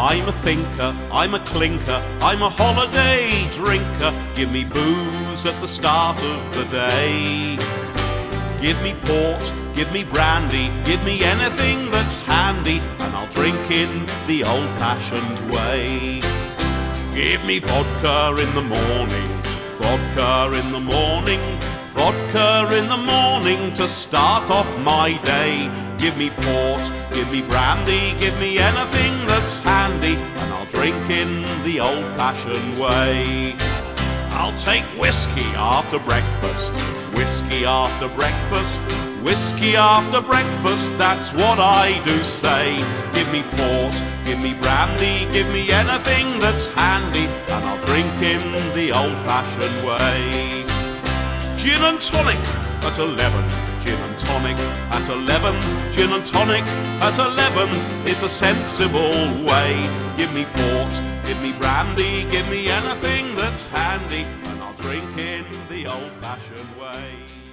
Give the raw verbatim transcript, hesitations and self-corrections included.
I'm a thinker, I'm a clinker, I'm a holiday drinker. Give me booze at the start of the day. Give me port, give me brandy, give me anything that's handy, and I'll drink in the old-fashioned way. Give me vodka in the morning, vodka in the morning, vodka in the morning to start off my day. Give me port, give me brandy, give me anything that's handy, and I'll drink in the old-fashioned way. I'll take whiskey after breakfast, whiskey after breakfast, whiskey after breakfast, that's what I do say. Give me port, give me brandy, give me anything that's handy, and I'll drink in the old-fashioned way. Gin and tonic at eleven, gin and tonic at eleven, gin and tonic at eleven is the sensible way. Give me port, give me brandy, give me anything that's handy, and I'll drink in the old-fashioned way.